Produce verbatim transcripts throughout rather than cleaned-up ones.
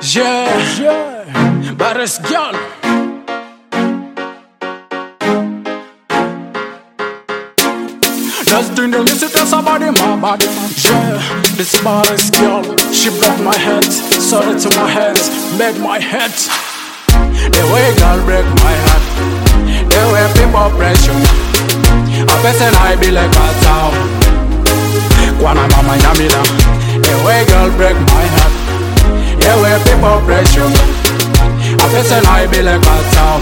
Yeah, yeah, baddest girl. Just doing the music, that's somebody, my body. Yeah, this baddest girl. She broke my head, sorry to my hands, made my head. The way girl break my heart, the way people pressure. A person I be like a town. Kwana mama nyamida. The way girl break my heart, the way people pressure. A person I be like a town.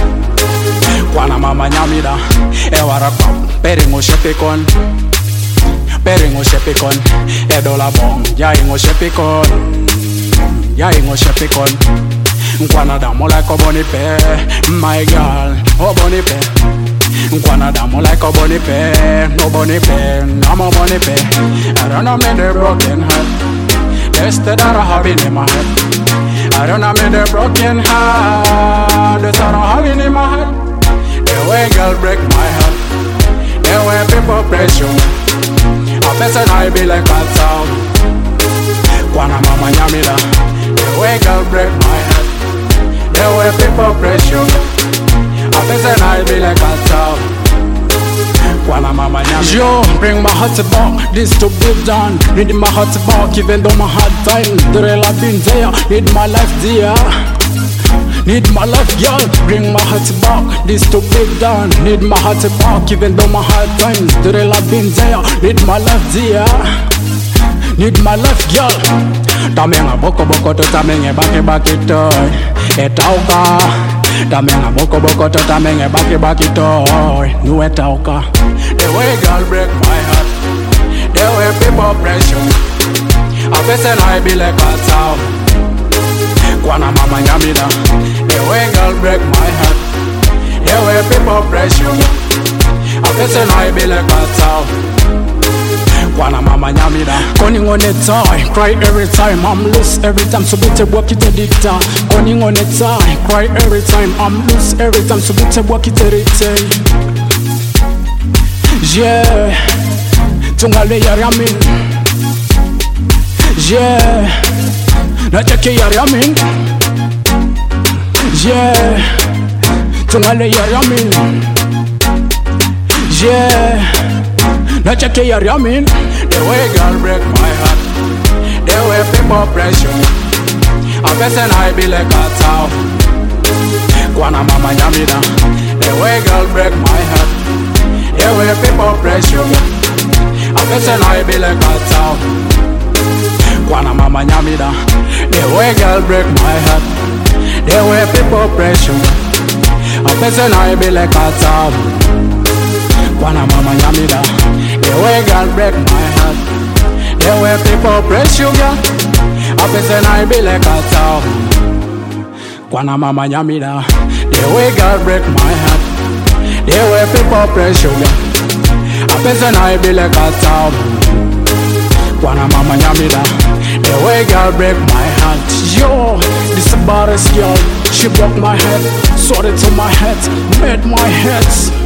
Kwana mama nyamida. E warakam, peringo shepikon, peringo shepikon. E dola bong, ya ingo shepikon, ya ingo shepikon. Nkwana damo like a bunny pe, my girl, oh bunny pe. Nkwana damo like a bunny pe, no bunny pe, I'm a bunny pe. I don't know me the broken heart, that's the that I have in my head. I don't know me the broken heart, that's what I have in my head. The way girl break my heart, the way people pressure me. A person I be like a town. Kwana mama nyamida. The way girl break my heart, the way people pressure me. A person I be like a town. Kwana mama nyamida. Yo, bring my heart back, this to be done. Need my heart back, even though my hard time. The real I've been there, need my life dear. Need my life, girl, bring my heart back, this to be done. Need my heart back, even though my hard times. The real I've been there, need my life, dear. Need my life, girl. Tamenga boko boko to tamenge baki baki toy. Etauka. Tamenga boko boko to tamenge baki baki toy. Nu etauka. The way girl break my heart, the way people pressure. A person I be like a town. Kwana mama nyamida. The way girl break my heart, the way people pressure me. A person I be like a town. Kwana mama nyamida. Conning on the time, cry every time. I'm loose every time, so better walk it a dicta. Conning on the time, cry every time. I'm loose every time, so better walk it a dicta. Yeah, tungale yaramin. Yeah, nacheke yaramin. Yeah, tungale yaramin. Yeah, nacheke yaramin. The way girl break my heart, the way people pressure me. A person I be like a town. Kwana mama nyamida. The way girl break my heart, the way people pressure me. A person I be like a town. Kwana mama nyamida. The way girl break my heart, the way people pressure me. A person I be like a town. Kwana mama nyamida. The way girl break my heart, the way people pressure me. A person I be like a town. Kwana mama nyamida. The way girl break my heart, the way people pressure me. A person I be like a town. Kwana mama nyamida. The way girl break my heart. Yo, this baddest girl. She broke my head, sorry to my head, made my head.